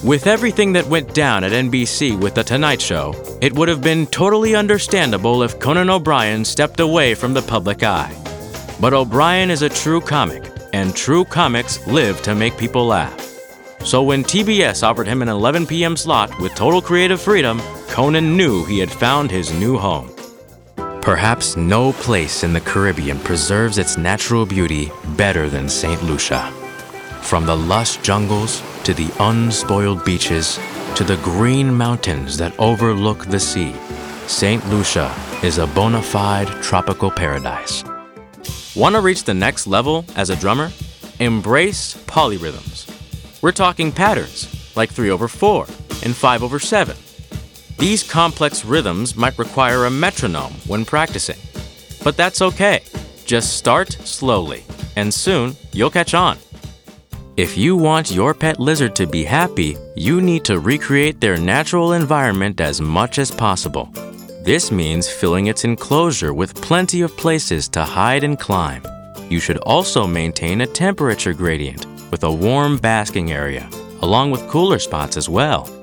With everything that went down at NBC with The Tonight Show, it would have been totally understandable if Conan O'Brien stepped away from the public eye. But O'Brien is a true comic, and true comics live to make people laugh. So when TBS offered him an 11 p.m. slot with total creative freedom, Conan knew he had found his new home. Perhaps no place in the Caribbean preserves its natural beauty better than St. Lucia. From the lush jungles to the unspoiled beaches to the green mountains that overlook the sea, St. Lucia is a bona fide tropical paradise. Want to reach the next level as a drummer? Embrace polyrhythms. We're talking patterns like 3/4 and 5/7. These complex rhythms might require a metronome when practicing, but that's okay. Just start slowly, and soon you'll catch on. If you want your pet lizard to be happy, you need to recreate their natural environment as much as possible. This means filling its enclosure with plenty of places to hide and climb. You should also maintain a temperature gradient with a warm basking area, along with cooler spots as well.